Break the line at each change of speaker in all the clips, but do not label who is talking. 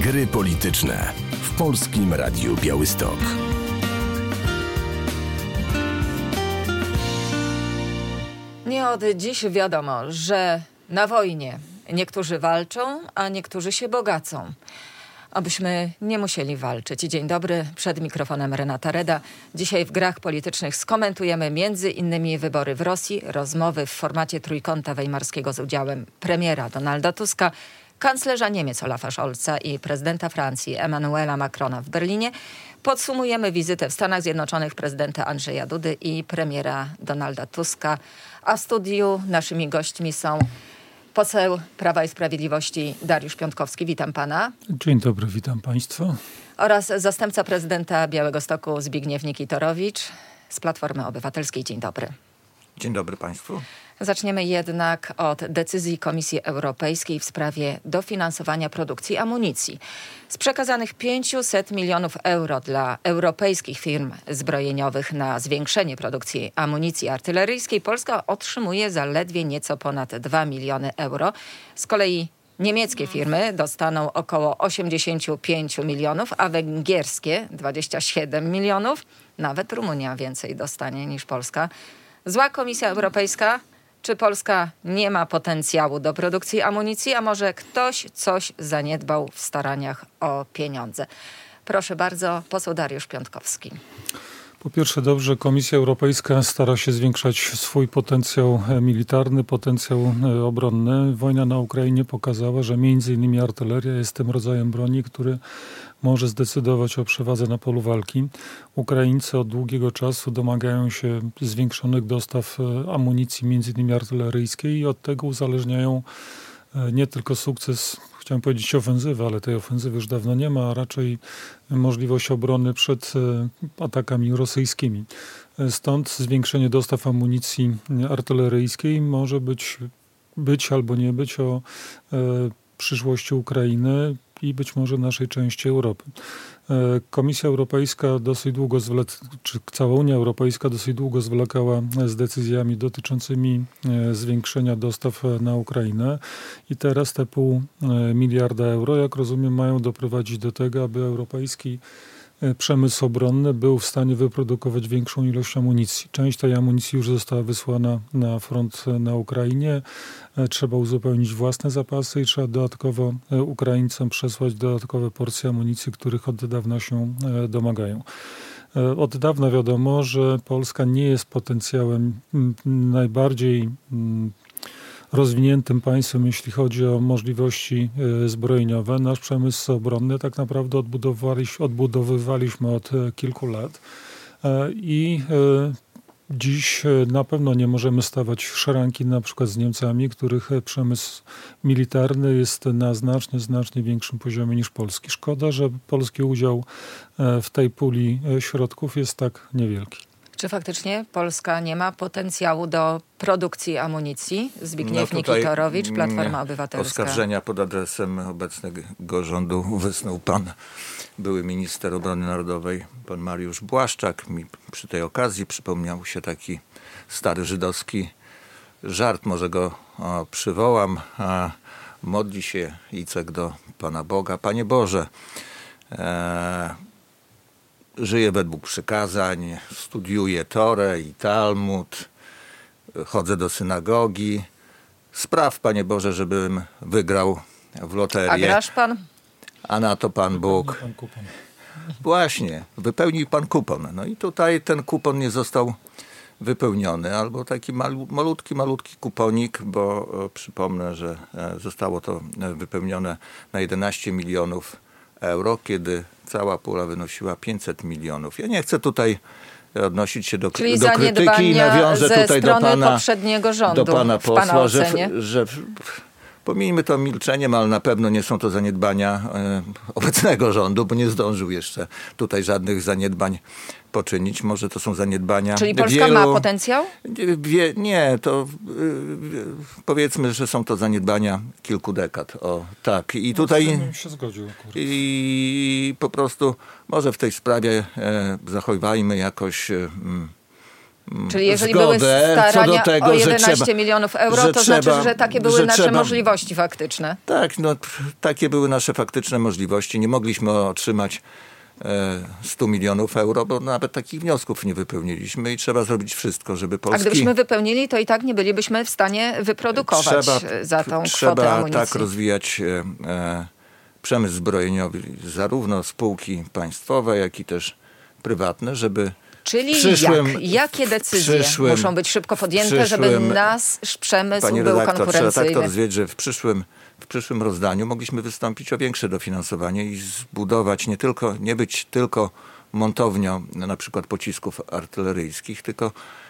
Gry polityczne w Polskim Radiu Białystok.
Nie od dziś wiadomo, że na wojnie niektórzy walczą, a niektórzy się bogacą. Abyśmy nie musieli walczyć. Dzień dobry, przed mikrofonem Renata Reda. Dzisiaj w Grach Politycznych skomentujemy między innymi wybory w Rosji, rozmowy w formacie Trójkąta Weimarskiego z udziałem premiera Donalda Tuska, kanclerza Niemiec Olafa Scholza i prezydenta Francji Emmanuela Macrona w Berlinie. Podsumujemy wizytę w Stanach Zjednoczonych prezydenta Andrzeja Dudy i premiera Donalda Tuska. A w studiu naszymi gośćmi są poseł Prawa i Sprawiedliwości Dariusz Piontkowski. Witam pana.
Dzień dobry, witam państwa.
Oraz zastępca prezydenta Białegostoku Zbigniew Nikitorowicz z Platformy Obywatelskiej. Dzień dobry.
Dzień dobry państwu.
Zaczniemy jednak od decyzji Komisji Europejskiej w sprawie dofinansowania produkcji amunicji. Z przekazanych 500 milionów euro dla europejskich firm zbrojeniowych na zwiększenie produkcji amunicji artyleryjskiej Polska otrzymuje zaledwie nieco ponad 2 miliony euro. Z kolei niemieckie firmy dostaną około 85 milionów, a węgierskie 27 milionów. Nawet Rumunia więcej dostanie niż Polska. Zła Komisja Europejska. Czy Polska nie ma potencjału do produkcji amunicji, a może ktoś coś zaniedbał w staraniach o pieniądze? Proszę bardzo, poseł Dariusz Piontkowski.
Po pierwsze, dobrze, Komisja Europejska stara się zwiększać swój potencjał militarny, potencjał obronny. Wojna na Ukrainie pokazała, że między innymi artyleria jest tym rodzajem broni, który może zdecydować o przewadze na polu walki. Ukraińcy od długiego czasu domagają się zwiększonych dostaw amunicji, między innymi artyleryjskiej, i od tego uzależniają nie tylko sukces, chciałem powiedzieć ofensywy, ale tej ofensywy już dawno nie ma, a raczej możliwość obrony przed atakami rosyjskimi. Stąd zwiększenie dostaw amunicji artyleryjskiej może być albo nie być o przyszłości Ukrainy i być może naszej części Europy. Komisja Europejska dosyć długo, czy cała Unia Europejska dosyć długo zwlekała z decyzjami dotyczącymi zwiększenia dostaw na Ukrainę i teraz te 0,5 miliarda euro, jak rozumiem, mają doprowadzić do tego, aby europejski przemysł obronny był w stanie wyprodukować większą ilość amunicji. Część tej amunicji już została wysłana na front na Ukrainie. Trzeba uzupełnić własne zapasy i trzeba dodatkowo Ukraińcom przesłać dodatkowe porcje amunicji, których od dawna się domagają. Od dawna wiadomo, że Polska nie jest potencjałem najbardziej rozwiniętym państwem, jeśli chodzi o możliwości zbrojeniowe. Nasz przemysł obronny tak naprawdę odbudowywaliśmy od kilku lat i dziś na pewno nie możemy stawać w szranki na przykład z Niemcami, których przemysł militarny jest na znacznie większym poziomie niż polski. Szkoda, że polski udział w tej puli środków jest tak niewielki.
Czy faktycznie Polska nie ma potencjału do produkcji amunicji? Zbigniew Nikitorowicz, Platforma Obywatelska.
Oskarżenia pod adresem obecnego rządu wysnuł pan były minister obrony narodowej, pan Mariusz Błaszczak. Mi przy tej okazji przypomniał się taki stary żydowski żart, może go przywołam. Modli się Icek do Pana Boga. Panie Boże, żyję według przykazań, studiuję Torę i Talmud, chodzę do synagogi. Spraw, Panie Boże, żebym wygrał w loterię.
A grasz pan?
A na to Pan Bóg. Właśnie, wypełnił Pan kupon. No i tutaj ten kupon nie został wypełniony, albo taki malutki kuponik, bo przypomnę, że zostało to wypełnione na 11 milionów euro, kiedy cała pula wynosiła 500 milionów. Ja nie chcę tutaj odnosić się do krytyki i nawiążę tutaj do pana poprzedniego rządu, do pana posła, że pomijmy to milczeniem, ale na pewno nie są to zaniedbania obecnego rządu, bo nie zdążył jeszcze tutaj żadnych zaniedbań poczynić. Może to są zaniedbania
Czyli Polska ma potencjał?
Nie, to powiedzmy, że są to zaniedbania kilku dekad. O, tak. I tutaj
się zgodził akurat.
I po prostu może w tej sprawie zachowajmy jakoś
Czyli jeżeli były starania
co do tego,
o 11 milionów euro, to znaczy, że takie były nasze możliwości faktyczne.
Tak, no takie były nasze faktyczne możliwości. Nie mogliśmy otrzymać 100 milionów euro, bo nawet takich wniosków nie wypełniliśmy i trzeba zrobić wszystko, żeby Polski...
A gdybyśmy wypełnili, to i tak nie bylibyśmy w stanie wyprodukować za tą kwotę amunicji.
Trzeba tak rozwijać przemysł zbrojeniowy, zarówno spółki państwowe, jak i też prywatne, żeby
Czyli jakie decyzje muszą być szybko podjęte, żeby nasz przemysł był konkurencyjny?
Trzeba tak to rozwijać, że w przyszłym rozdaniu mogliśmy wystąpić o większe dofinansowanie i zbudować nie być tylko montownią na przykład pocisków artyleryjskich, tylko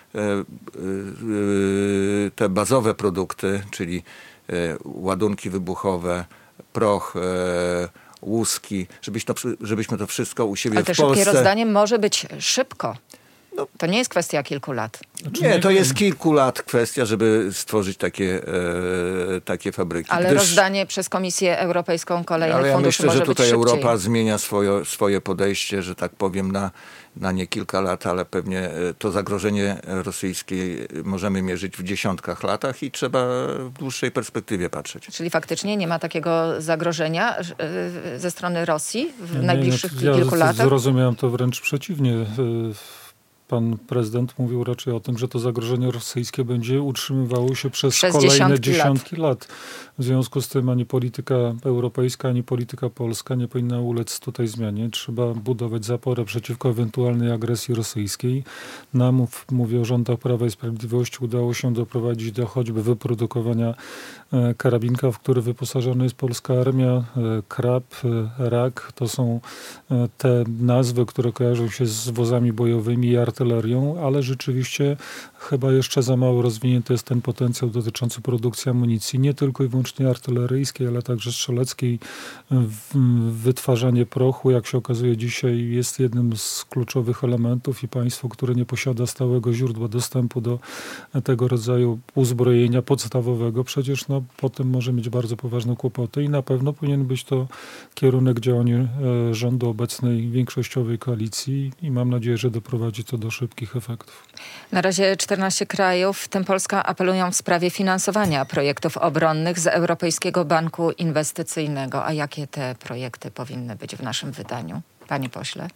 te bazowe produkty, czyli ładunki wybuchowe, proch, łuski, żebyśmy to wszystko u siebie w Polsce...
Ale to szybkie rozdanie może być szybko. To nie jest kwestia kilku lat.
Nie, to jest kilku lat kwestia, żeby stworzyć takie fabryki.
Ale rozdanie przez Komisję Europejską kolejnych funduszy może być szybciej.
Ale ja myślę, że tutaj Europa zmienia swoje podejście, że tak powiem, na nie kilka lat, ale pewnie to zagrożenie rosyjskie możemy mierzyć w dziesiątkach latach i trzeba w dłuższej perspektywie patrzeć.
Czyli faktycznie nie ma takiego zagrożenia ze strony Rosji w najbliższych kilku latach?
Ja zrozumiałem to wręcz przeciwnie. Pan prezydent mówił raczej o tym, że to zagrożenie rosyjskie będzie utrzymywało się przez kolejne dziesiątki lat. W związku z tym ani polityka europejska, ani polityka polska nie powinna ulec tutaj zmianie. Trzeba budować zaporę przeciwko ewentualnej agresji rosyjskiej. Nam, mówię o rządach Prawa i Sprawiedliwości, udało się doprowadzić do choćby wyprodukowania karabinka, w który wyposażona jest polska armia. Krab, Rak, to są te nazwy, które kojarzą się z wozami bojowymi i artylerią, ale rzeczywiście chyba jeszcze za mało rozwinięty jest ten potencjał dotyczący produkcji amunicji, nie tylko i wyłącznie artyleryjskiej, ale także strzeleckiej. Wytwarzanie prochu, jak się okazuje dzisiaj, jest jednym z kluczowych elementów i państwo, które nie posiada stałego źródła dostępu do tego rodzaju uzbrojenia podstawowego, przecież potem może mieć bardzo poważne kłopoty i na pewno powinien być to kierunek działania rządu obecnej większościowej koalicji i mam nadzieję, że doprowadzi to do szybkich efektów.
Na razie 14 krajów, w tym Polska, apelują w sprawie finansowania projektów obronnych z Europejskiego Banku Inwestycyjnego. A jakie te projekty powinny być w naszym wydaniu, panie pośle?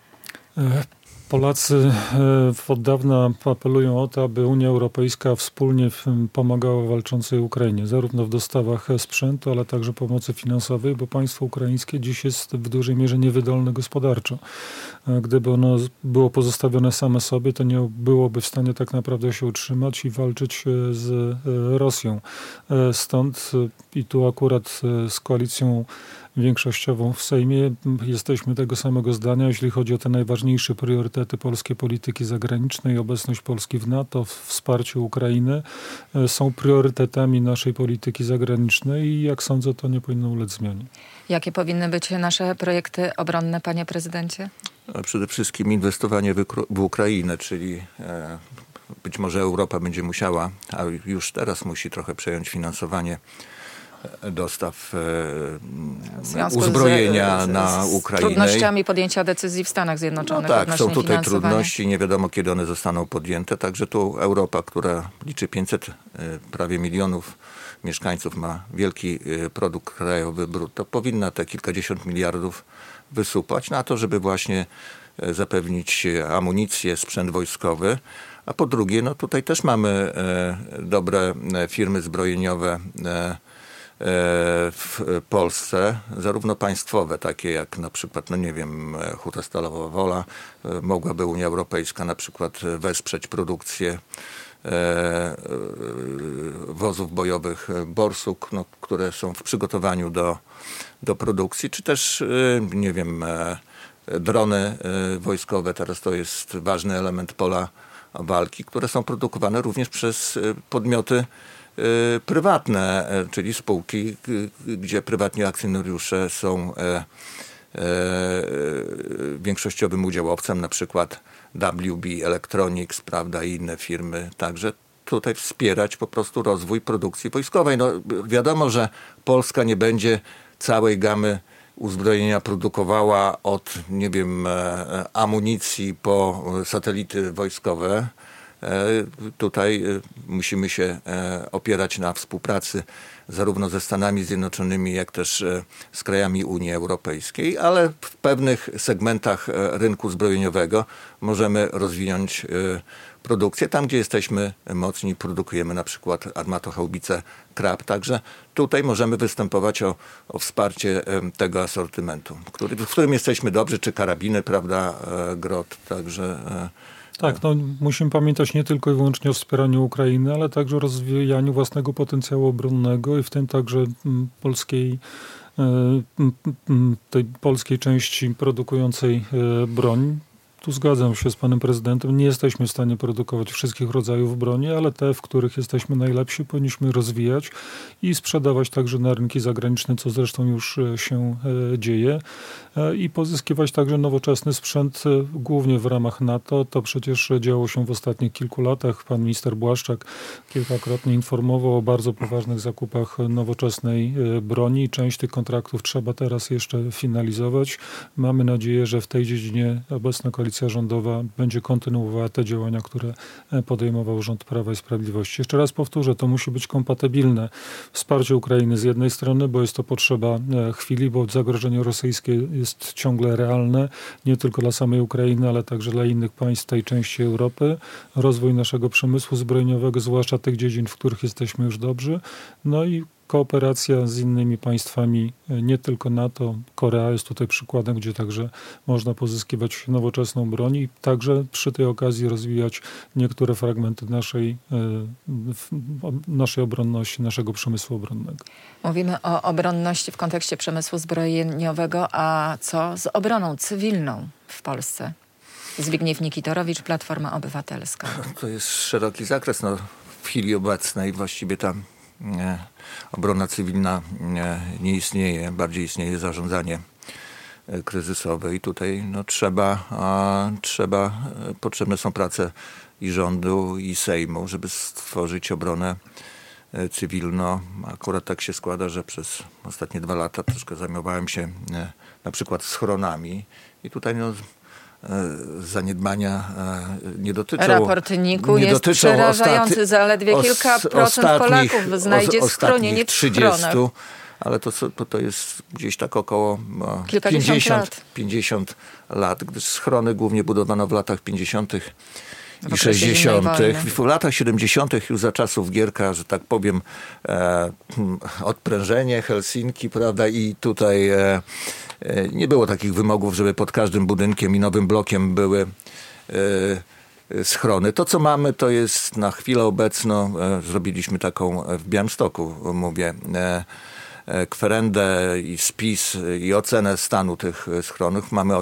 Polacy od dawna apelują o to, aby Unia Europejska wspólnie pomagała walczącej Ukrainie, zarówno w dostawach sprzętu, ale także pomocy finansowej, bo państwo ukraińskie dziś jest w dużej mierze niewydolne gospodarczo. Gdyby ono było pozostawione same sobie, to nie byłoby w stanie tak naprawdę się utrzymać i walczyć z Rosją. Stąd i tu akurat z koalicją większościową w Sejmie jesteśmy tego samego zdania, jeśli chodzi o te najważniejsze priorytety polskiej polityki zagranicznej. Obecność Polski w NATO, wsparcie Ukrainy są priorytetami naszej polityki zagranicznej i jak sądzę, to nie powinno ulec zmianie.
Jakie powinny być nasze projekty obronne, panie prezydencie?
Przede wszystkim inwestowanie w Ukrainę, czyli być może Europa będzie musiała, a już teraz musi trochę przejąć finansowanie dostaw uzbrojenia na Ukrainę.
Z trudnościami podjęcia decyzji w Stanach Zjednoczonych.
No tak, są tutaj trudności, nie wiadomo kiedy one zostaną podjęte, także tu Europa, która liczy 500 prawie milionów mieszkańców, ma wielki produkt krajowy brutto, powinna te kilkadziesiąt miliardów wysupłać na to, żeby właśnie zapewnić amunicję, sprzęt wojskowy. A po drugie, tutaj też mamy dobre firmy zbrojeniowe w Polsce, zarówno państwowe, takie jak na przykład, Huta Stalowa Wola, mogłaby Unia Europejska na przykład wesprzeć produkcję wozów bojowych Borsuk, które są w przygotowaniu do produkcji, czy też, drony wojskowe, teraz to jest ważny element pola walki, które są produkowane również przez podmioty prywatne, czyli spółki, gdzie prywatni akcjonariusze są większościowym udziałowcem, na przykład WB Electronics, prawda, i inne firmy. Także tutaj wspierać po prostu rozwój produkcji wojskowej. Wiadomo, że Polska nie będzie całej gamy uzbrojenia produkowała od, amunicji po satelity wojskowe. Tutaj musimy się opierać na współpracy zarówno ze Stanami Zjednoczonymi, jak też z krajami Unii Europejskiej, ale w pewnych segmentach rynku zbrojeniowego możemy rozwinąć produkcję. Tam, gdzie jesteśmy mocni, produkujemy na przykład armatohaubice Krab. Także tutaj możemy występować o wsparcie tego asortymentu, w którym jesteśmy dobrzy, czy karabiny, prawda, Grot. Także
tak, musimy pamiętać nie tylko i wyłącznie o wspieraniu Ukrainy, ale także o rozwijaniu własnego potencjału obronnego i w tym także tej polskiej części produkującej broń. Tu zgadzam się z panem prezydentem. Nie jesteśmy w stanie produkować wszystkich rodzajów broni, ale te, w których jesteśmy najlepsi, powinniśmy rozwijać i sprzedawać także na rynki zagraniczne, co zresztą już się dzieje. I pozyskiwać także nowoczesny sprzęt, głównie w ramach NATO. To przecież działo się w ostatnich kilku latach. Pan minister Błaszczak kilkakrotnie informował o bardzo poważnych zakupach nowoczesnej broni. Część tych kontraktów trzeba teraz jeszcze finalizować. Mamy nadzieję, że w tej dziedzinie obecna koalicja rządowa będzie kontynuowała te działania, które podejmował rząd Prawa i Sprawiedliwości. Jeszcze raz powtórzę, to musi być kompatybilne. Wsparcie Ukrainy z jednej strony, bo jest to potrzeba chwili, bo zagrożenie rosyjskie jest ciągle realne, nie tylko dla samej Ukrainy, ale także dla innych państw tej części Europy. Rozwój naszego przemysłu zbrojeniowego, zwłaszcza tych dziedzin, w których jesteśmy już dobrzy. No i kooperacja z innymi państwami, nie tylko NATO. Korea jest tutaj przykładem, gdzie także można pozyskiwać nowoczesną broń i także przy tej okazji rozwijać niektóre fragmenty naszej obronności, naszego przemysłu obronnego.
Mówimy o obronności w kontekście przemysłu zbrojeniowego, a co z obroną cywilną w Polsce? Zbigniew Nikitorowicz, Platforma Obywatelska.
To jest szeroki zakres. W chwili obecnej właściwie tam obrona cywilna nie istnieje, bardziej istnieje zarządzanie kryzysowe i tutaj potrzebne są prace i rządu, i Sejmu, żeby stworzyć obronę cywilną. Akurat tak się składa, że przez ostatnie 2 lata troszkę zajmowałem się na przykład schronami i tutaj zaniedbania nie dotyczą.
Raport NIK-u jest przerażający. Zaledwie kilka procent Polaków znajdzie schronienie w schronach.
Ale to jest gdzieś tak około 50 lat, gdyż schrony głównie budowano w latach 50. i 60. W latach 70. już za czasów Gierka, że tak powiem, odprężenie Helsinki, prawda, i tutaj nie było takich wymogów, żeby pod każdym budynkiem i nowym blokiem były schrony. To, co mamy, to jest na chwilę obecną, zrobiliśmy taką w Białymstoku, mówię, kwerendę i spis i ocenę stanu tych schronów. Mamy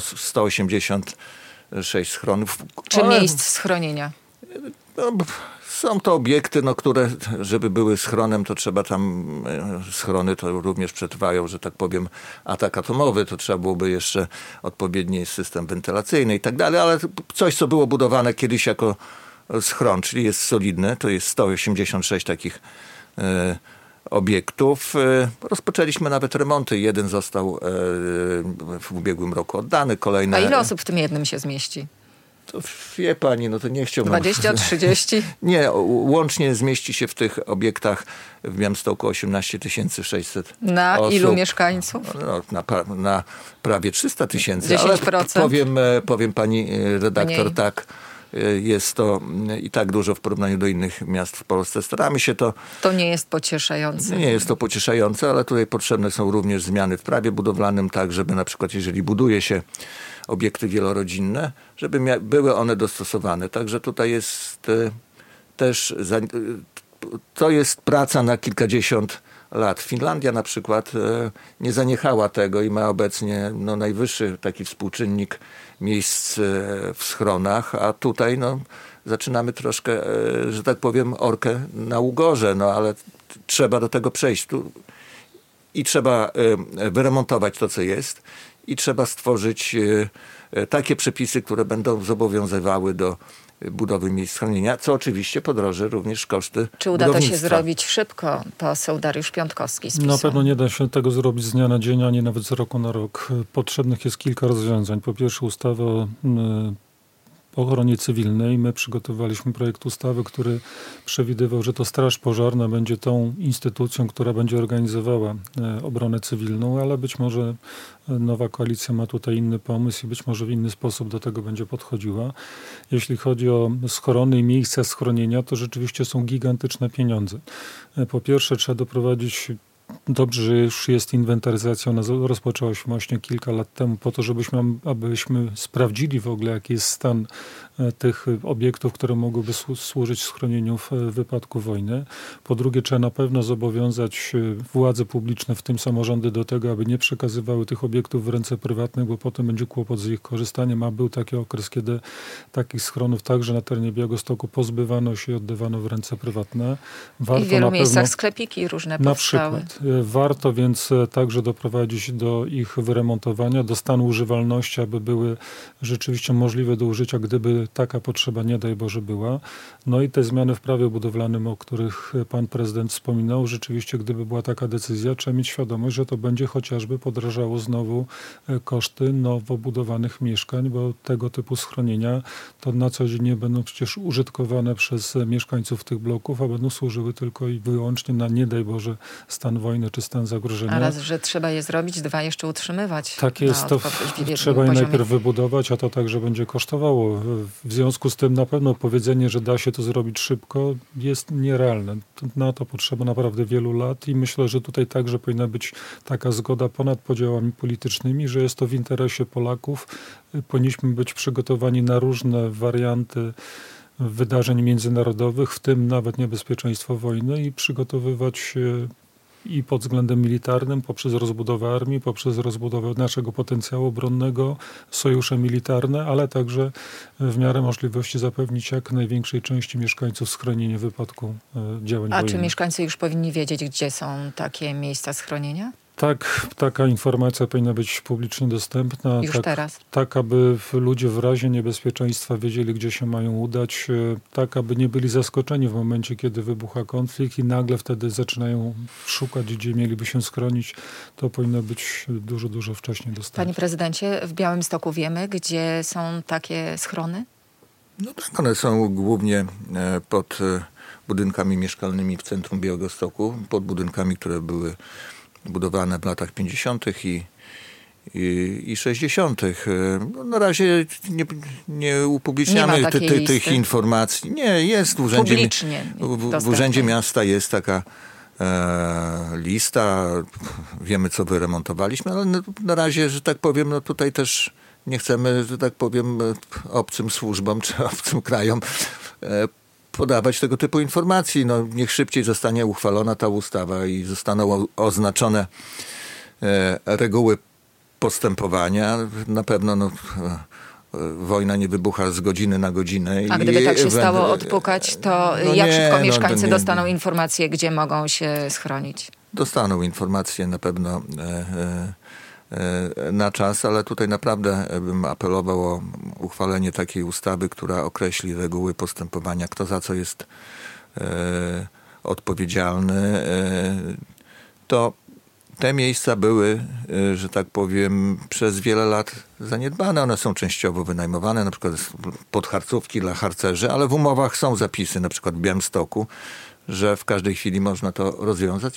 186 schronów.
Czy miejsc schronienia?
Są to obiekty, które, żeby były schronem, to trzeba tam, schrony to również przetrwają, że tak powiem, atak atomowy, to trzeba byłoby jeszcze odpowiedni system wentylacyjny i tak dalej, ale coś, co było budowane kiedyś jako schron, czyli jest solidne, to jest 186 takich obiektów. Rozpoczęliśmy nawet remonty. Jeden został w ubiegłym roku oddany, kolejne...
A ile osób w tym jednym się zmieści?
To wie pani, to nie chciałbym...
20, 30?
Nie, łącznie zmieści się w tych obiektach w Białymstoku 18 600
Na
osób.
ilu mieszkańców?
Na prawie 300 000.
10%?
Ale powiem pani redaktor, mniej. Tak, jest to i tak dużo w porównaniu do innych miast w Polsce. Staramy się to...
To nie jest pocieszające.
Nie jest to pocieszające, ale tutaj potrzebne są również zmiany w prawie budowlanym, tak żeby na przykład jeżeli buduje się obiekty wielorodzinne, żeby były one dostosowane. Także tutaj jest też, to jest praca na kilkadziesiąt lat. Finlandia na przykład nie zaniechała tego i ma obecnie najwyższy taki współczynnik miejsc w schronach, a tutaj zaczynamy troszkę, że tak powiem, orkę na ugorze, ale trzeba do tego przejść. I trzeba wyremontować to, co jest, i trzeba stworzyć takie przepisy, które będą zobowiązywały do budowy miejsc schronienia, co oczywiście podroży również koszty
Czy uda to się zrobić szybko? Poseł Dariusz Piątkowski z PiS-u.
Na pewno nie da się tego zrobić z dnia na dzień, ani nawet z roku na rok. Potrzebnych jest kilka rozwiązań. Po pierwsze ustawa o ochronie cywilnej. My przygotowaliśmy projekt ustawy, który przewidywał, że to Straż Pożarna będzie tą instytucją, która będzie organizowała obronę cywilną, ale być może nowa koalicja ma tutaj inny pomysł i być może w inny sposób do tego będzie podchodziła. Jeśli chodzi o schrony i miejsca schronienia, to rzeczywiście są gigantyczne pieniądze. Po pierwsze trzeba doprowadzić. Dobrze, że już jest inwentaryzacja. Ona rozpoczęła się właśnie kilka lat temu po to, abyśmy sprawdzili w ogóle, jaki jest stan tych obiektów, które mogłyby służyć schronieniu w wypadku wojny. Po drugie, trzeba na pewno zobowiązać władze publiczne, w tym samorządy, do tego, aby nie przekazywały tych obiektów w ręce prywatne, bo potem będzie kłopot z ich korzystaniem. A był taki okres, kiedy takich schronów także na terenie Białegostoku pozbywano się i oddawano w ręce prywatne.
I w wielu miejscach sklepiki różne powstały.
Na przykład. Warto więc także doprowadzić do ich wyremontowania, do stanu używalności, aby były rzeczywiście możliwe do użycia, gdyby taka potrzeba, nie daj Boże, była. No i te zmiany w prawie budowlanym, o których pan prezydent wspominał, rzeczywiście gdyby była taka decyzja, trzeba mieć świadomość, że to będzie chociażby podrażało znowu koszty nowo budowanych mieszkań, bo tego typu schronienia to na co dzień nie będą przecież użytkowane przez mieszkańców tych bloków, a będą służyły tylko i wyłącznie na, nie daj Boże, stan wojny czy stan zagrożenia.
A raz, że trzeba je zrobić, dwa jeszcze utrzymywać.
Tak jest, to trzeba je najpierw wybudować, a to także będzie kosztowało. W związku z tym na pewno powiedzenie, że da się to zrobić szybko, jest nierealne. Na to potrzeba naprawdę wielu lat i myślę, że tutaj także powinna być taka zgoda ponad podziałami politycznymi, że jest to w interesie Polaków. Powinniśmy być przygotowani na różne warianty wydarzeń międzynarodowych, w tym nawet niebezpieczeństwo wojny i przygotowywać się i pod względem militarnym, poprzez rozbudowę armii, poprzez rozbudowę naszego potencjału obronnego, sojusze militarne, ale także w miarę możliwości zapewnić jak największej części mieszkańców schronienie w wypadku działań wojennych.
A czy mieszkańcy już powinni wiedzieć, gdzie są takie miejsca schronienia?
Tak, taka informacja powinna być publicznie dostępna.
Już teraz?
Tak, aby ludzie w razie niebezpieczeństwa wiedzieli, gdzie się mają udać. Tak, aby nie byli zaskoczeni w momencie, kiedy wybucha konflikt i nagle wtedy zaczynają szukać, gdzie mieliby się schronić. To powinno być dużo, dużo wcześniej dostępne.
Panie prezydencie, w Białymstoku wiemy, gdzie są takie schrony?
No tak, one są głównie pod budynkami mieszkalnymi w centrum Białegostoku, pod budynkami, które były budowane w latach 50. i 60. No, na razie nie upubliczniamy tych informacji. Nie, jest w urzędzie.
Publicznie
w Urzędzie Miasta jest taka lista. Wiemy, co wyremontowaliśmy, ale na razie, że tak powiem, no tutaj też nie chcemy, że tak powiem, obcym służbom czy obcym krajom podawać tego typu informacji. No, niech szybciej zostanie uchwalona ta ustawa i zostaną oznaczone reguły postępowania. Na pewno wojna nie wybucha z godziny na godzinę.
A gdyby tak się stało odpukać, to jak szybko mieszkańcy dostaną informację, gdzie mogą się schronić?
Dostaną informację na pewno na czas, ale tutaj naprawdę bym apelował o uchwalenie takiej ustawy, która określi reguły postępowania, kto za co jest odpowiedzialny. To te miejsca były, że tak powiem, przez wiele lat zaniedbane. One są częściowo wynajmowane, na przykład podharcówki dla harcerzy, ale w umowach są zapisy, na przykład w Białymstoku, że w każdej chwili można to rozwiązać,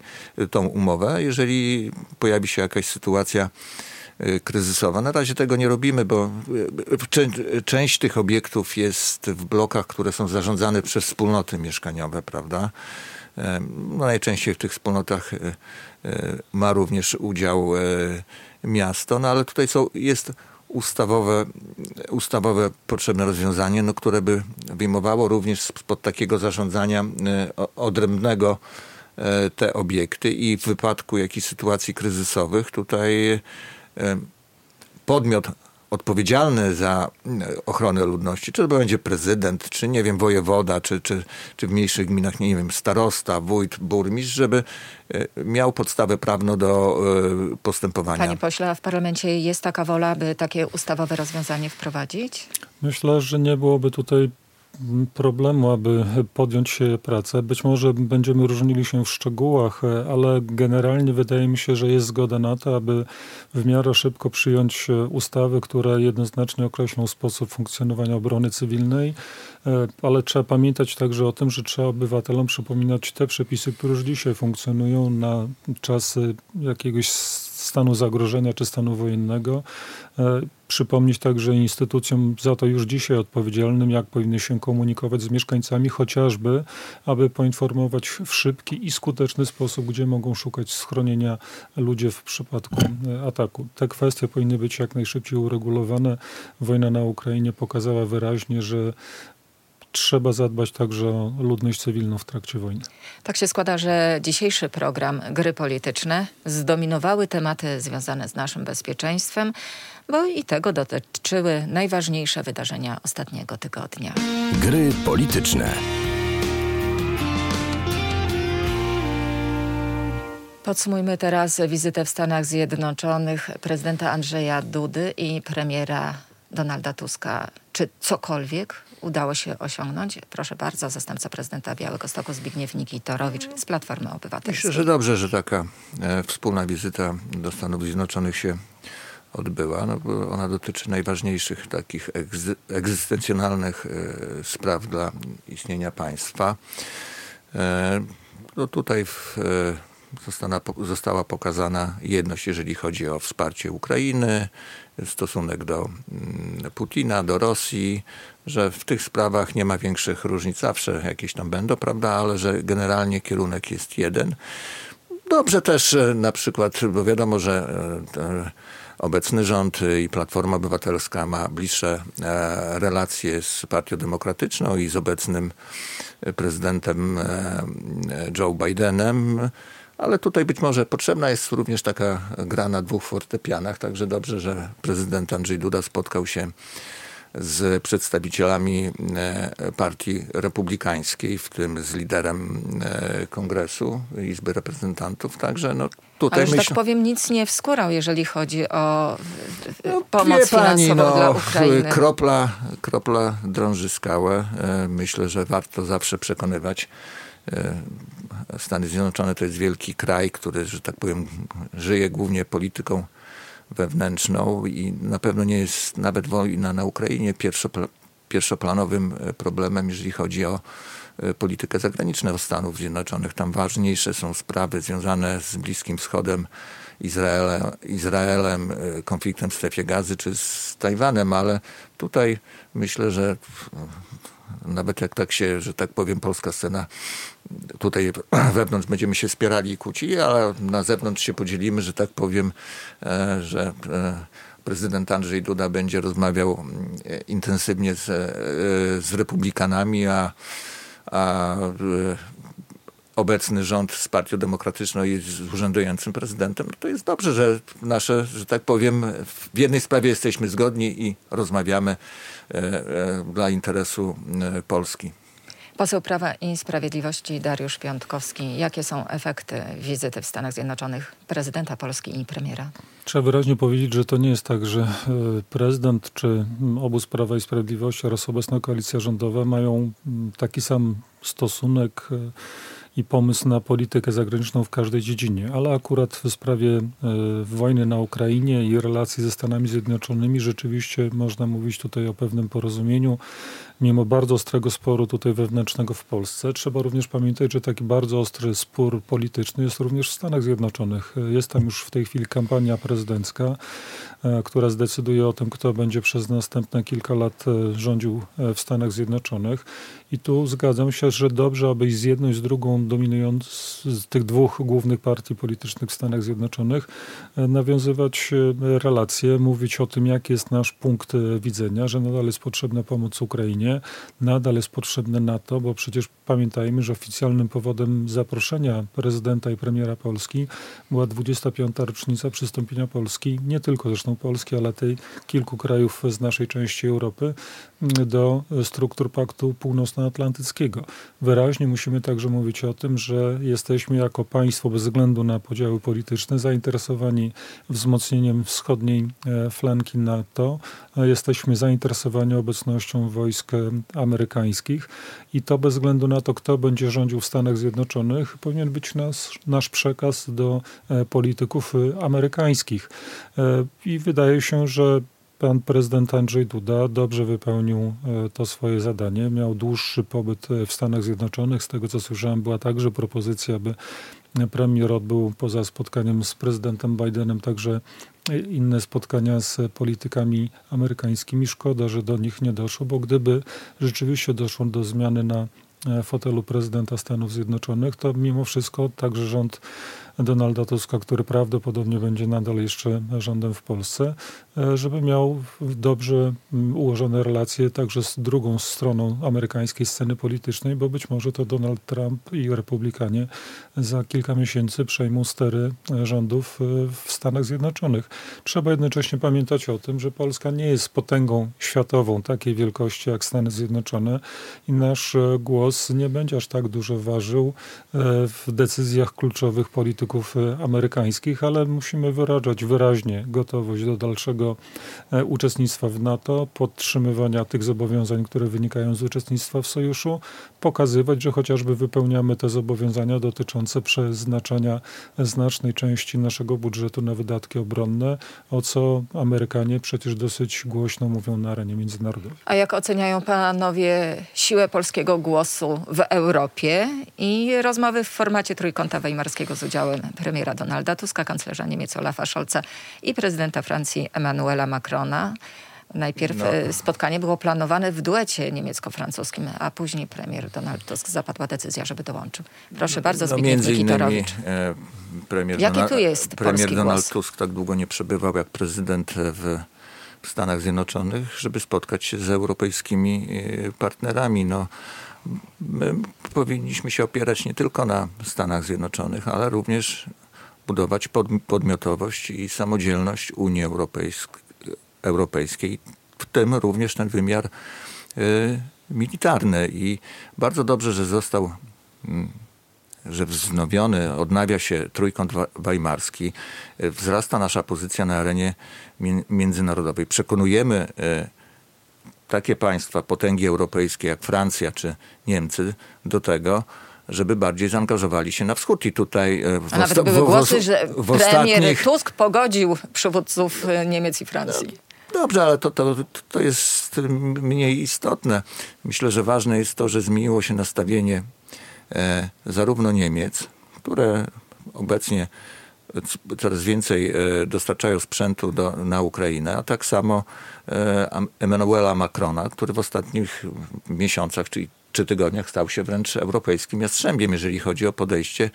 jeżeli pojawi się jakaś sytuacja kryzysowa. Na razie tego nie robimy, bo część tych obiektów jest w blokach, które są zarządzane przez wspólnoty mieszkaniowe, prawda? No, najczęściej w tych wspólnotach ma również udział miasto, no ale tutaj jest ustawowe potrzebne rozwiązanie, które by wyjmowało również spod takiego zarządzania odrębnego te obiekty i w wypadku jakichś sytuacji kryzysowych tutaj podmiot odpowiedzialny za ochronę ludności, czy to będzie prezydent, czy nie wiem, wojewoda, czy w mniejszych gminach, nie wiem, starosta, wójt, burmistrz, żeby miał podstawę prawną do postępowania.
Panie pośle, a w parlamencie jest taka wola, by takie ustawowe rozwiązanie wprowadzić?
Myślę, że nie byłoby tutaj problemu, aby podjąć się pracę. Być może będziemy różnili się w szczegółach, ale generalnie wydaje mi się, że jest zgoda na to, aby w miarę szybko przyjąć ustawy, które jednoznacznie określą sposób funkcjonowania obrony cywilnej, ale trzeba pamiętać także o tym, że trzeba obywatelom przypominać te przepisy, które już dzisiaj funkcjonują na czasy jakiegoś stanu zagrożenia czy stanu wojennego. Przypomnieć także instytucjom za to już dzisiaj odpowiedzialnym, jak powinny się komunikować z mieszkańcami, chociażby, aby poinformować w szybki i skuteczny sposób, gdzie mogą szukać schronienia ludzie w przypadku ataku. Te kwestie powinny być jak najszybciej uregulowane. Wojna na Ukrainie pokazała wyraźnie, że trzeba zadbać także o ludność cywilną w trakcie wojny.
Tak się składa, że dzisiejszy program Gry Polityczne zdominowały tematy związane z naszym bezpieczeństwem, bo i tego dotyczyły najważniejsze wydarzenia ostatniego tygodnia.
Gry polityczne.
Podsumujmy teraz wizytę w Stanach Zjednoczonych prezydenta Andrzeja Dudy i premiera Donalda Tuska. Czy cokolwiek udało się osiągnąć? Proszę bardzo, zastępca prezydenta Białegostoku Zbigniew Nikitorowicz z Platformy Obywatelskiej.
Myślę, że dobrze, że taka wspólna wizyta do Stanów Zjednoczonych się odbyła, no bo ona dotyczy najważniejszych takich egzystencjonalnych spraw dla istnienia państwa. No tutaj została pokazana jedność, jeżeli chodzi o wsparcie Ukrainy, stosunek do Putina, do Rosji, że w tych sprawach nie ma większych różnic. Zawsze jakieś tam będą, prawda, ale że generalnie kierunek jest jeden. Dobrze też na przykład, bo wiadomo, że obecny rząd i Platforma Obywatelska ma bliższe relacje z Partią Demokratyczną i z obecnym prezydentem Joe Bidenem, ale tutaj być może potrzebna jest również taka gra na dwóch fortepianach, także dobrze, że prezydent Andrzej Duda spotkał się z przedstawicielami Partii Republikańskiej, w tym z liderem Kongresu, Izby Reprezentantów. Także no tutaj
ale, że tak powiem, nic nie wskórał, jeżeli chodzi o pomoc finansową dla Ukrainy.
Kropla drąży skałę. Myślę, że warto zawsze przekonywać. Stany Zjednoczone to jest wielki kraj, który, że tak powiem, żyje głównie polityką wewnętrzną i na pewno nie jest nawet wojna na Ukrainie pierwszoplanowym problemem, jeżeli chodzi o politykę zagraniczną Stanów Zjednoczonych. Tam ważniejsze są sprawy związane z Bliskim Wschodem, Izraelem, konfliktem w Strefie Gazy czy z Tajwanem, ale tutaj myślę, że nawet jak tak się, że tak powiem, polska scena, tutaj wewnątrz będziemy się spierali i kłócili, ale na zewnątrz się podzielimy, że tak powiem, że prezydent Andrzej Duda będzie rozmawiał intensywnie z republikanami, a obecny rząd z Partią Demokratyczną i z urzędującym prezydentem, no to jest dobrze, że nasze, że tak powiem, w jednej sprawie jesteśmy zgodni i rozmawiamy dla interesu Polski.
Poseł Prawa i Sprawiedliwości Dariusz Piontkowski. Jakie są efekty wizyty w Stanach Zjednoczonych prezydenta Polski i premiera?
Trzeba wyraźnie powiedzieć, że to nie jest tak, że prezydent czy obóz Prawa i Sprawiedliwości oraz obecna koalicja rządowa mają taki sam stosunek i pomysł na politykę zagraniczną w każdej dziedzinie, ale akurat w sprawie wojny na Ukrainie i relacji ze Stanami Zjednoczonymi rzeczywiście można mówić tutaj o pewnym porozumieniu. Mimo bardzo ostrego sporu tutaj wewnętrznego w Polsce, trzeba również pamiętać, że taki bardzo ostry spór polityczny jest również w Stanach Zjednoczonych. Jest tam już w tej chwili kampania prezydencka, która zdecyduje o tym, kto będzie przez następne kilka lat rządził w Stanach Zjednoczonych. I tu zgadzam się, że dobrze, aby z jedną i z drugą z tych dwóch głównych partii politycznych w Stanach Zjednoczonych nawiązywać relacje, mówić o tym, jaki jest nasz punkt widzenia, że nadal jest potrzebna pomoc Ukrainie, nadal jest potrzebne NATO, bo przecież pamiętajmy, że oficjalnym powodem zaproszenia prezydenta i premiera Polski była 25. rocznica przystąpienia Polski, nie tylko zresztą Polski, ale tej kilku krajów z naszej części Europy do struktur Paktu Północnoatlantyckiego. Wyraźnie musimy także mówić o o tym, że jesteśmy jako państwo bez względu na podziały polityczne zainteresowani wzmocnieniem wschodniej flanki NATO. Jesteśmy zainteresowani obecnością wojsk amerykańskich i to bez względu na to, kto będzie rządził w Stanach Zjednoczonych, powinien być nasz przekaz do polityków amerykańskich. I wydaje się, że pan prezydent Andrzej Duda dobrze wypełnił to swoje zadanie. Miał dłuższy pobyt w Stanach Zjednoczonych. Z tego, co słyszałem, była także propozycja, by premier odbył poza spotkaniem z prezydentem Bidenem także inne spotkania z politykami amerykańskimi. Szkoda, że do nich nie doszło, bo gdyby rzeczywiście doszło do zmiany na fotelu prezydenta Stanów Zjednoczonych, to mimo wszystko także rząd Donalda Tuska, który prawdopodobnie będzie nadal jeszcze rządem w Polsce, żeby miał dobrze ułożone relacje także z drugą stroną amerykańskiej sceny politycznej, bo być może to Donald Trump i Republikanie za kilka miesięcy przejmą stery rządów w Stanach Zjednoczonych. Trzeba jednocześnie pamiętać o tym, że Polska nie jest potęgą światową takiej wielkości jak Stany Zjednoczone i nasz głos nie będzie aż tak dużo ważył w decyzjach kluczowych polityków amerykańskich, ale musimy wyrażać wyraźnie gotowość do dalszego uczestnictwa w NATO, podtrzymywania tych zobowiązań, które wynikają z uczestnictwa w sojuszu, pokazywać, że chociażby wypełniamy te zobowiązania dotyczące przeznaczania znacznej części naszego budżetu na wydatki obronne, o co Amerykanie przecież dosyć głośno mówią na arenie międzynarodowej.
A jak oceniają panowie siłę polskiego głosu w Europie i rozmowy w formacie trójkąta weimarskiego z udziałem premiera Donalda Tuska, kanclerza Niemiec Olafa Scholza i prezydenta Francji Emmanuela Macrona? Najpierw spotkanie było planowane w duecie niemiecko-francuskim, a później premier Donald Tusk zapadła decyzja, żeby dołączył. Proszę bardzo, Zbigniew Nikitorowicz.
Premier Donald Tusk tak długo nie przebywał jak prezydent w Stanach Zjednoczonych, żeby spotkać się z europejskimi partnerami. My powinniśmy się opierać nie tylko na Stanach Zjednoczonych, ale również budować podmiotowość i samodzielność Unii Europejskiej, w tym również ten wymiar militarny. I bardzo dobrze, że wznowiony, odnawia się trójkąt weimarski, wzrasta nasza pozycja na arenie międzynarodowej. Przekonujemy takie państwa, potęgi europejskie jak Francja czy Niemcy do tego, żeby bardziej zaangażowali się na wschód. I tutaj
a nawet były głosy, że premier Tusk pogodził przywódców Niemiec i Francji.
Dobrze, ale to jest mniej istotne. Myślę, że ważne jest to, że zmieniło się nastawienie zarówno Niemiec, które obecnie coraz więcej dostarczają sprzętu na Ukrainę, a tak samo Emmanuela Macrona, który w ostatnich miesiącach, czyli 3 tygodniach stał się wręcz europejskim jastrzębiem, jeżeli chodzi o podejście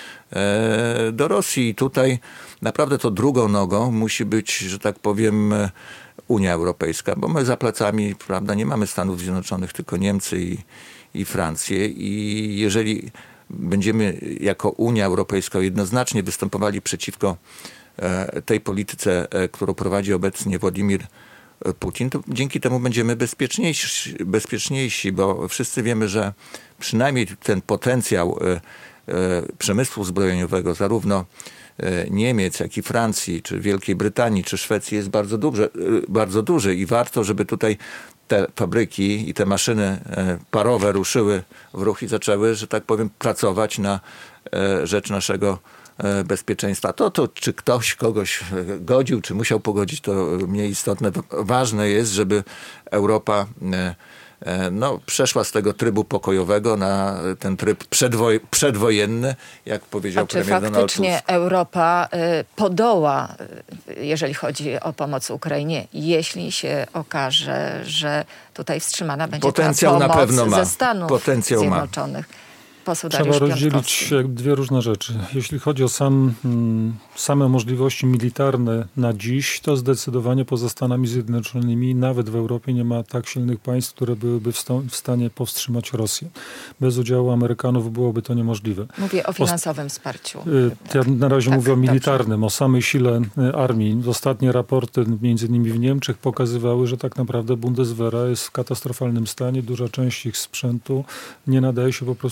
do Rosji. I tutaj naprawdę to drugą nogą musi być, że tak powiem, Unia Europejska, bo my za plecami, prawda, nie mamy Stanów Zjednoczonych, tylko Niemcy i Francję. I jeżeli będziemy jako Unia Europejska jednoznacznie występowali przeciwko tej polityce, którą prowadzi obecnie Władimir Putin, to dzięki temu będziemy bezpieczniejsi, bo wszyscy wiemy, że przynajmniej ten potencjał przemysłu zbrojeniowego zarówno Niemiec, jak i Francji, czy Wielkiej Brytanii, czy Szwecji jest bardzo duży i warto, żeby tutaj te fabryki i te maszyny parowe ruszyły w ruch i zaczęły, że tak powiem, pracować na rzecz naszego bezpieczeństwa. To czy ktoś kogoś godził, czy musiał pogodzić, to mniej istotne. Ważne jest, żeby Europa przeszła z tego trybu pokojowego na ten tryb przedwojenny, jak powiedział premier Donald Tusk.
Czy faktycznie Europa podoła, jeżeli chodzi o pomoc Ukrainie, jeśli się okaże, że tutaj wstrzymana będzie
potencjał
ta pomoc
na pewno ma.
ze Stanów
Potencjał
Zjednoczonych?
Trzeba rozdzielić dwie różne rzeczy. Jeśli chodzi o same możliwości militarne na dziś, to zdecydowanie poza Stanami Zjednoczonymi nawet w Europie nie ma tak silnych państw, które byłyby w stanie powstrzymać Rosję. Bez udziału Amerykanów byłoby to niemożliwe.
Mówię o finansowym wsparciu.
Ja na razie mówię o militarnym, o samej sile armii. Ostatnie raporty, między innymi w Niemczech, pokazywały, że tak naprawdę Bundeswehra jest w katastrofalnym stanie. Duża część ich sprzętu nie nadaje się po prostu do użytku.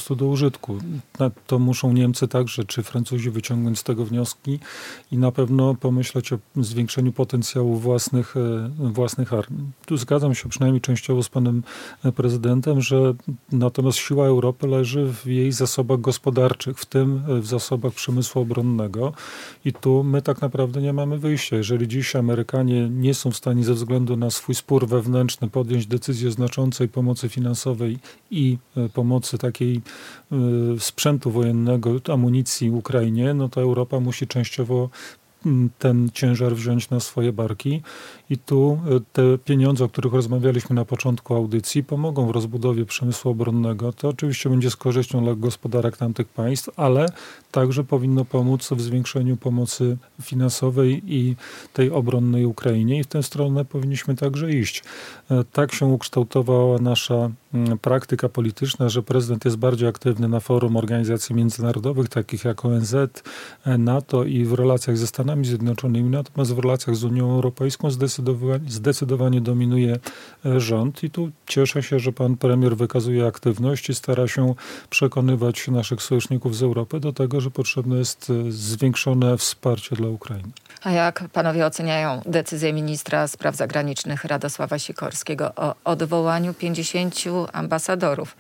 użytku. To muszą Niemcy także, czy Francuzi wyciągnąć z tego wnioski i na pewno pomyśleć o zwiększeniu potencjału własnych armii. Tu zgadzam się przynajmniej częściowo z panem prezydentem, że natomiast siła Europy leży w jej zasobach gospodarczych, w tym w zasobach przemysłu obronnego i tu my tak naprawdę nie mamy wyjścia. Jeżeli dziś Amerykanie nie są w stanie ze względu na swój spór wewnętrzny podjąć decyzji o znaczącej pomocy finansowej i pomocy takiej sprzętu wojennego, amunicji Ukrainie, no to Europa musi częściowo ten ciężar wziąć na swoje barki i tu te pieniądze, o których rozmawialiśmy na początku audycji, pomogą w rozbudowie przemysłu obronnego. To oczywiście będzie z korzyścią dla gospodarek tamtych państw, ale także powinno pomóc w zwiększeniu pomocy finansowej i tej obronnej Ukrainie i w tę stronę powinniśmy także iść. Tak się ukształtowała nasza praktyka polityczna, że prezydent jest bardziej aktywny na forum organizacji międzynarodowych, takich jak ONZ, NATO i w relacjach ze Stanami Zjednoczonymi, natomiast w relacjach z Unią Europejską zdecydowanie dominuje rząd i tu cieszę się, że pan premier wykazuje aktywność i stara się przekonywać naszych sojuszników z Europy do tego, że potrzebne jest zwiększone wsparcie dla Ukrainy.
A jak panowie oceniają decyzję ministra spraw zagranicznych Radosława Sikorskiego o odwołaniu 50 ambasadorów?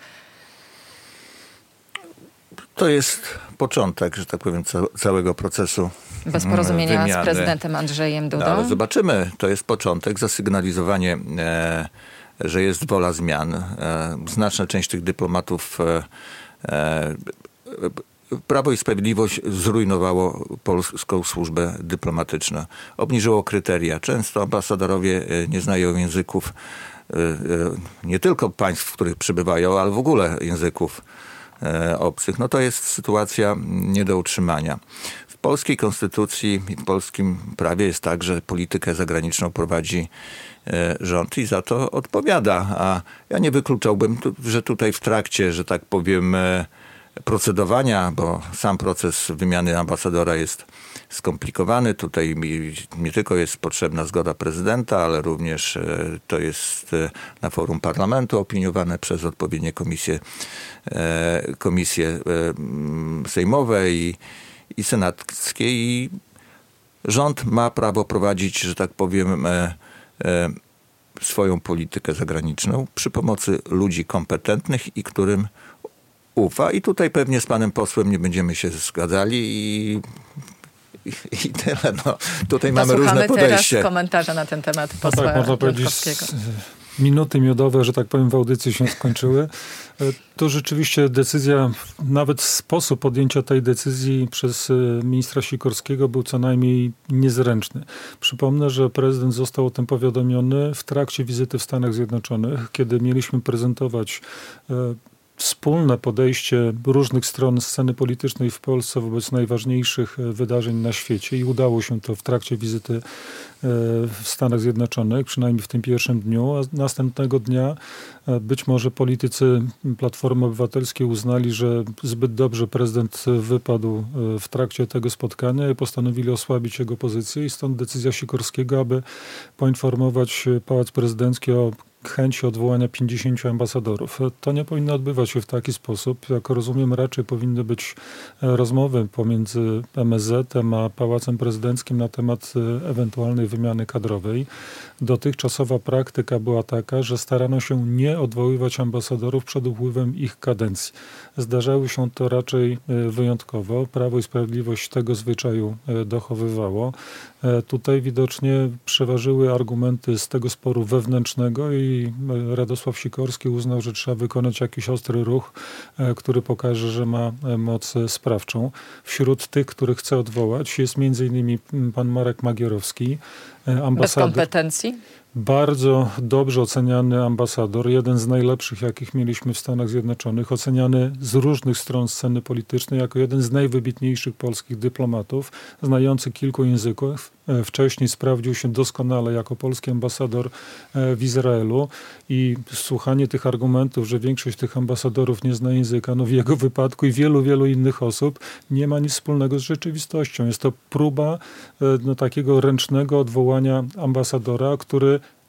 To jest początek, że tak powiem, całego procesu
bez porozumienia
wymiany
z prezydentem Andrzejem Dudą?
No, ale zobaczymy. To jest początek, zasygnalizowanie, że jest wola zmian. Znaczna część tych dyplomatów Prawo i Sprawiedliwość zrujnowało polską służbę dyplomatyczną. Obniżyło kryteria. Często ambasadorowie nie znają języków nie tylko państw, w których przybywają, ale w ogóle języków obcych. No to jest sytuacja nie do utrzymania. W polskiej konstytucji i w polskim prawie jest tak, że politykę zagraniczną prowadzi rząd i za to odpowiada. A ja nie wykluczałbym, że tutaj w trakcie, że tak powiem, procedowania, bo sam proces wymiany ambasadora jest skomplikowany. Tutaj nie tylko jest potrzebna zgoda prezydenta, ale również to jest na forum parlamentu opiniowane przez odpowiednie komisje sejmowe i senackie. I rząd ma prawo prowadzić, że tak powiem, swoją politykę zagraniczną przy pomocy ludzi kompetentnych i którym ufa. I tutaj pewnie z panem posłem nie będziemy się zgadzali i tyle. No, tutaj mamy różne podejście.
Teraz komentarze na ten temat posła
tak, można powiedzieć, minuty miodowe, że tak powiem, w audycji się skończyły. To rzeczywiście decyzja, nawet sposób podjęcia tej decyzji przez ministra Sikorskiego był co najmniej niezręczny. Przypomnę, że prezydent został o tym powiadomiony w trakcie wizyty w Stanach Zjednoczonych, kiedy mieliśmy prezentować wspólne podejście różnych stron sceny politycznej w Polsce wobec najważniejszych wydarzeń na świecie i udało się to w trakcie wizyty w Stanach Zjednoczonych, przynajmniej w tym pierwszym dniu, a następnego dnia być może politycy Platformy Obywatelskiej uznali, że zbyt dobrze prezydent wypadł w trakcie tego spotkania i postanowili osłabić jego pozycję i stąd decyzja Sikorskiego, aby poinformować Pałac Prezydencki o chęci odwołania 50 ambasadorów. To nie powinno odbywać się w taki sposób. Jak rozumiem, raczej powinny być rozmowy pomiędzy MSZ-em a Pałacem Prezydenckim na temat ewentualnej wymiany kadrowej. Dotychczasowa praktyka była taka, że starano się nie odwoływać ambasadorów przed upływem ich kadencji. Zdarzały się to raczej wyjątkowo. Prawo i Sprawiedliwość tego zwyczaju dochowywało. Tutaj widocznie przeważyły argumenty z tego sporu wewnętrznego i Radosław Sikorski uznał, że trzeba wykonać jakiś ostry ruch, który pokaże, że ma moc sprawczą. Wśród tych, których chce odwołać, jest m.in. pan Marek Magierowski, ambasador.
Bez kompetencji?
Bardzo dobrze oceniany ambasador, jeden z najlepszych, jakich mieliśmy w Stanach Zjednoczonych, oceniany z różnych stron sceny politycznej jako jeden z najwybitniejszych polskich dyplomatów, znający kilku języków. Wcześniej sprawdził się doskonale jako polski ambasador w Izraelu i słuchanie tych argumentów, że większość tych ambasadorów nie zna języka, no w jego wypadku i wielu innych osób, nie ma nic wspólnego z rzeczywistością. Jest to próba takiego ręcznego odwołania ambasadora, który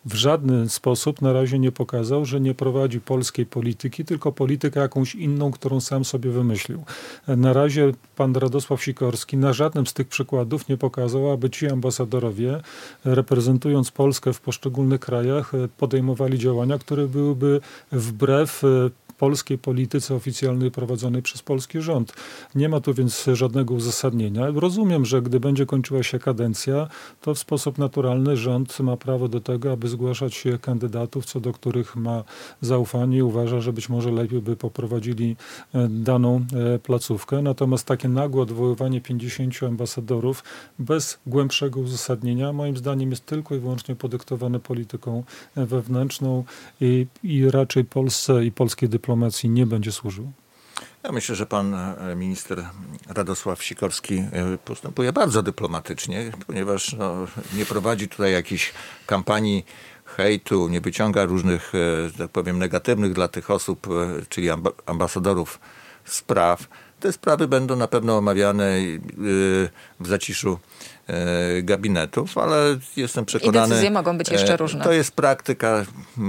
w żaden sposób na razie nie pokazał, że nie prowadzi polskiej polityki, tylko politykę jakąś inną, którą sam sobie wymyślił. Na razie pan Radosław Sikorski na żadnym z tych przykładów nie pokazał, aby ci ambasadorowie, reprezentując Polskę w poszczególnych krajach, podejmowali działania, które byłyby wbrew polskiej polityce oficjalnej prowadzonej przez polski rząd. Nie ma tu więc żadnego uzasadnienia. Rozumiem, że gdy będzie kończyła się kadencja, to w sposób naturalny rząd ma prawo do tego, aby zgłaszać kandydatów, co do których ma zaufanie i uważa, że być może lepiej by poprowadzili daną placówkę. Natomiast takie nagłe odwoływanie 50 ambasadorów bez głębszego uzasadnienia, moim zdaniem jest tylko i wyłącznie podyktowane polityką wewnętrzną i raczej Polsce i polskiej dyplomacji nie będzie służył.
Ja myślę, że pan minister Radosław Sikorski postępuje bardzo dyplomatycznie, ponieważ nie prowadzi tutaj jakiejś kampanii hejtu, nie wyciąga różnych, tak powiem, negatywnych dla tych osób, czyli ambasadorów spraw. Te sprawy będą na pewno omawiane w zaciszu gabinetów, ale jestem przekonany...
I decyzje mogą być jeszcze różne.
To jest praktyka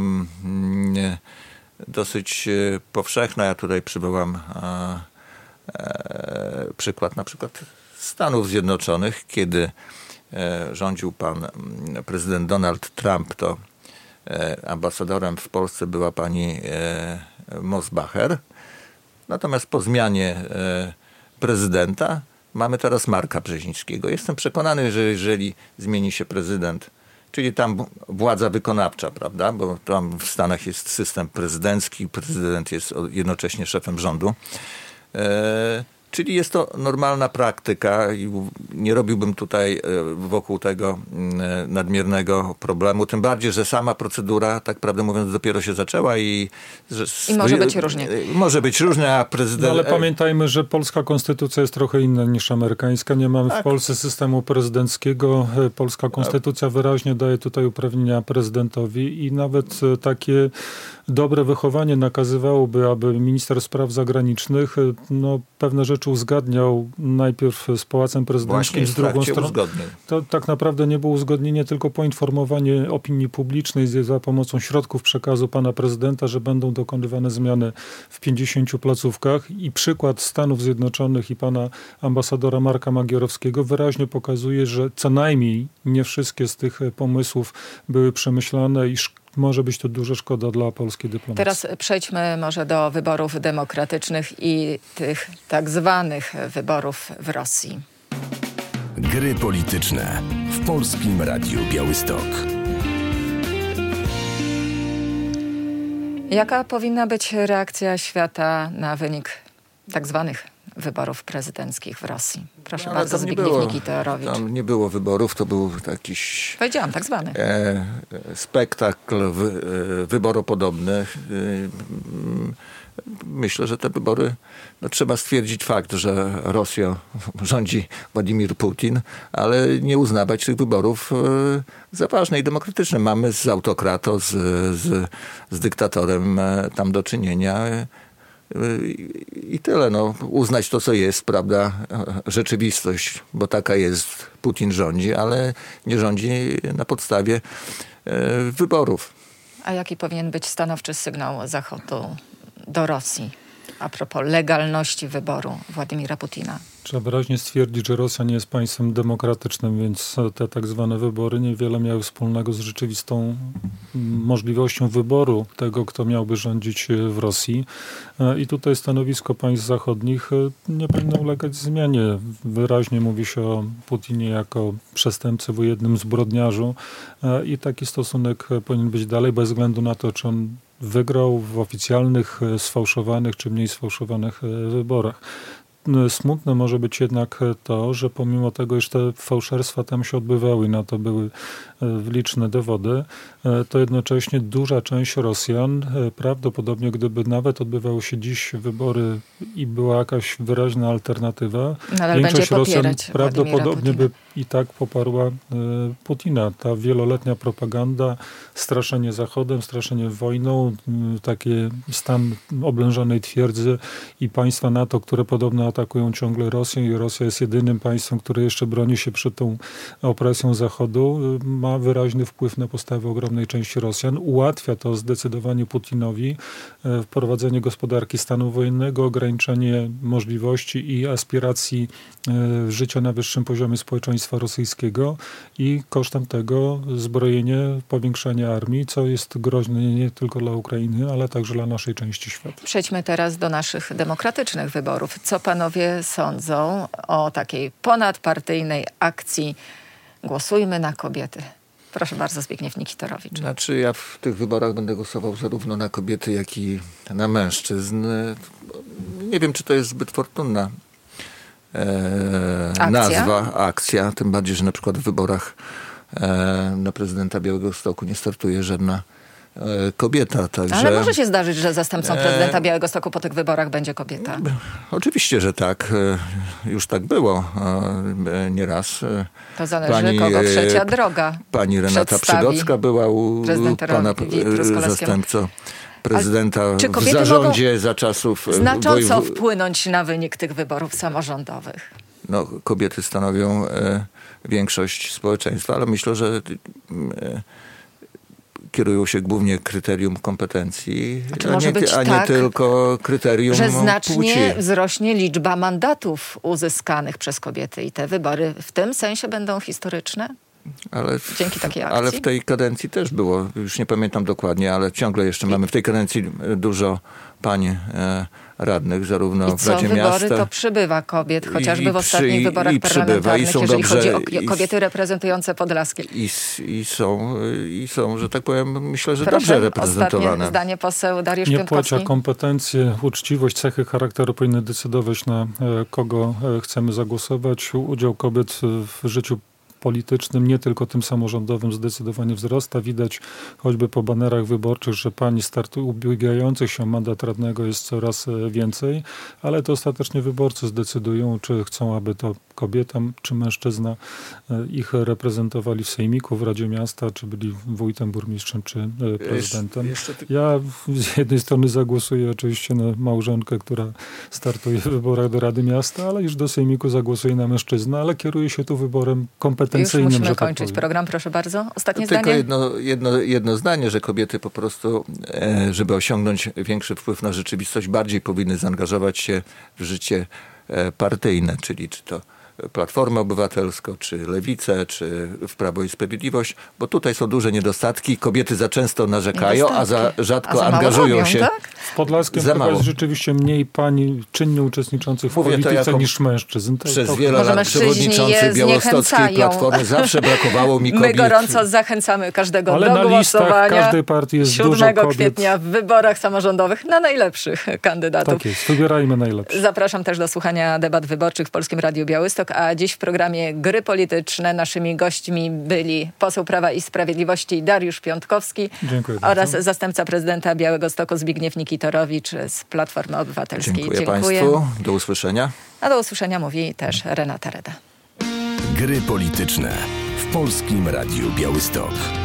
dosyć powszechna. Ja tutaj przywołam przykład na przykład Stanów Zjednoczonych, kiedy rządził pan prezydent Donald Trump, to ambasadorem w Polsce była pani Mosbacher. Natomiast po zmianie prezydenta mamy teraz Marka Brzezińskiego. Jestem przekonany, że jeżeli zmieni się prezydent, czyli tam władza wykonawcza, prawda, bo tam w Stanach jest system prezydencki, prezydent jest jednocześnie szefem rządu, czyli jest to normalna praktyka i nie robiłbym tutaj wokół tego nadmiernego problemu. Tym bardziej, że sama procedura, tak prawdę mówiąc, dopiero się zaczęła i
może być różnie.
Może być różnie, a prezydent...
No, ale pamiętajmy, że polska konstytucja jest trochę inna niż amerykańska. Nie mamy w Polsce systemu prezydenckiego. Polska konstytucja wyraźnie daje tutaj uprawnienia prezydentowi i nawet takie dobre wychowanie nakazywałoby, aby minister spraw zagranicznych pewne rzeczy uzgadniał najpierw z Pałacem Prezydenckim, z drugą stroną. To tak naprawdę nie było uzgodnienie, tylko poinformowanie opinii publicznej za pomocą środków przekazu pana prezydenta, że będą dokonywane zmiany w 50 placówkach i przykład Stanów Zjednoczonych i pana ambasadora Marka Magierowskiego wyraźnie pokazuje, że co najmniej nie wszystkie z tych pomysłów były przemyślane i może być to duża szkoda dla polskiej dyplomacji.
Teraz przejdźmy może do wyborów demokratycznych i tych tak zwanych wyborów w Rosji.
Gry polityczne w Polskim Radiu Białystok.
Jaka powinna być reakcja świata na wynik tak zwanych wyborów prezydenckich w Rosji? Proszę bardzo, Zbigniew Nikitorowicz.
Tam nie było wyborów, to był jakiś...
Powiedziałam, tak zwany.
Spektakl wyboropodobny. Myślę, że te wybory, trzeba stwierdzić fakt, że Rosją rządzi Władimir Putin, ale nie uznawać tych wyborów za ważne i demokratyczne. Mamy z autokratą, z dyktatorem tam do czynienia. I tyle. Uznać to, co jest, prawda, rzeczywistość, bo taka jest. Putin rządzi, ale nie rządzi na podstawie wyborów.
A jaki powinien być stanowczy sygnał Zachodu do Rosji a propos legalności wyboru Władimira Putina?
Trzeba wyraźnie stwierdzić, że Rosja nie jest państwem demokratycznym, więc te tak zwane wybory niewiele miały wspólnego z rzeczywistą możliwością wyboru tego, kto miałby rządzić w Rosji. I tutaj stanowisko państw zachodnich nie powinno ulegać zmianie. Wyraźnie mówi się o Putinie jako przestępcy wojennym, zbrodniarzu i taki stosunek powinien być dalej, bez względu na to, czy on wygrał w oficjalnych, sfałszowanych czy mniej sfałszowanych wyborach. Smutne może być jednak to, że pomimo tego, iż te fałszerstwa tam się odbywały i na to były liczne dowody, to jednocześnie duża część Rosjan, prawdopodobnie gdyby nawet odbywały się dziś wybory i była jakaś wyraźna alternatywa, większość Rosjan prawdopodobnie by i tak poparła Putina. Ta wieloletnia propaganda, straszenie Zachodem, straszenie wojną, taki stan oblężonej twierdzy i państwa NATO, które podobno atakują ciągle Rosję i Rosja jest jedynym państwem, które jeszcze broni się przed tą opresją Zachodu, ma wyraźny wpływ na postawę ogromnej części Rosjan. Ułatwia to zdecydowanie Putinowi wprowadzenie gospodarki stanu wojennego, ograniczenie możliwości i aspiracji życia na wyższym poziomie społeczeństwa rosyjskiego i kosztem tego zbrojenie, powiększenie armii, co jest groźne nie tylko dla Ukrainy, ale także dla naszej części świata.
Przejdźmy teraz do naszych demokratycznych wyborów. Co panowie sądzą o takiej ponadpartyjnej akcji Głosujmy na kobiety? Proszę bardzo, Zbigniew Nikitorowicz.
Znaczy ja w tych wyborach będę głosował zarówno na kobiety, jak i na mężczyzn. Nie wiem, czy to jest zbyt fortunna akcja, tym bardziej, że na przykład w wyborach na prezydenta Białegostoku nie startuje żadna kobieta. Także...
Ale może się zdarzyć, że zastępcą prezydenta Białegostoku po tych wyborach będzie kobieta.
Oczywiście, że tak. Już tak było nieraz.
To zależy, kogo trzecia droga
Pani Renata Przydocka była u pana zastępcą prezydenta w zarządzie za czasów...
Znacząco wpłynąć na wynik tych wyborów samorządowych.
No, kobiety stanowią większość społeczeństwa, ale myślę, że kierują się głównie kryterium kompetencji, a nie tylko kryterium
że znacznie
płci.
Wzrośnie liczba mandatów uzyskanych przez kobiety i te wybory w tym sensie będą historyczne? Dzięki takiej akcji?
Ale w tej kadencji też było, już nie pamiętam dokładnie, ale ciągle jeszcze mamy w tej kadencji dużo pań radnych, zarówno w Radzie Miasta.
Wybory to przybywa kobiet, chociażby w ostatnich wyborach parlamentarnych, jeżeli chodzi o kobiety reprezentujące Podlaskie.
I są, że tak powiem, myślę, że dobrze reprezentowane.
Ostatnie zdanie, poseł Dariusz
Nie
Piontkowski.
płeć, a kompetencje, uczciwość, cechy charakteru powinny decydować, na kogo chcemy zagłosować. Udział kobiet w życiu politycznym, nie tylko tym samorządowym, zdecydowanie wzrasta. Widać choćby po banerach wyborczych, że pań ubiegających się o mandat radnego jest coraz więcej, ale to ostatecznie wyborcy zdecydują, czy chcą, aby to kobieta czy mężczyzna ich reprezentowali w sejmiku, w Radzie Miasta, czy byli wójtem, burmistrzem, czy prezydentem. Ja z jednej strony zagłosuję oczywiście na małżonkę, która startuje w wyborach do Rady Miasta, ale już do sejmiku zagłosuję na mężczyznę, ale kieruję się tu wyborem kompetencyjnym.
Już musimy kończyć program, proszę bardzo. Ostatnie zdanie?
Tylko jedno zdanie, że kobiety po prostu, żeby osiągnąć większy wpływ na rzeczywistość, bardziej powinny zaangażować się w życie partyjne, czyli czy to Platformę Obywatelską, czy Lewicę, czy w Prawo i Sprawiedliwość, bo tutaj są duże niedostatki. Kobiety za często narzekają, a za rzadko angażują
robią,
się.
Tak?
W Podlaskiem jest rzeczywiście mniej pań czynnie uczestniczących w polityce niż mężczyzn.
Przez wiele lat przewodniczący białostockiej Platformy zawsze brakowało mi kobiet.
My gorąco zachęcamy każdego
ale
do
na
głosowania
każdej partii jest
7 kwietnia w wyborach samorządowych na najlepszych kandydatów.
Tak jest, wybierajmy najlepszych.
Zapraszam też do słuchania debat wyborczych w Polskim Radiu Białystok, a dziś w programie Gry Polityczne naszymi gośćmi byli poseł Prawa i Sprawiedliwości Dariusz Piontkowski oraz zastępca prezydenta Białegostoku Zbigniew Nikitorowicz z Platformy Obywatelskiej.
Dziękuję Państwu. Do usłyszenia.
A do usłyszenia mówi też Renata Reda.
Gry Polityczne w Polskim Radiu Białystok.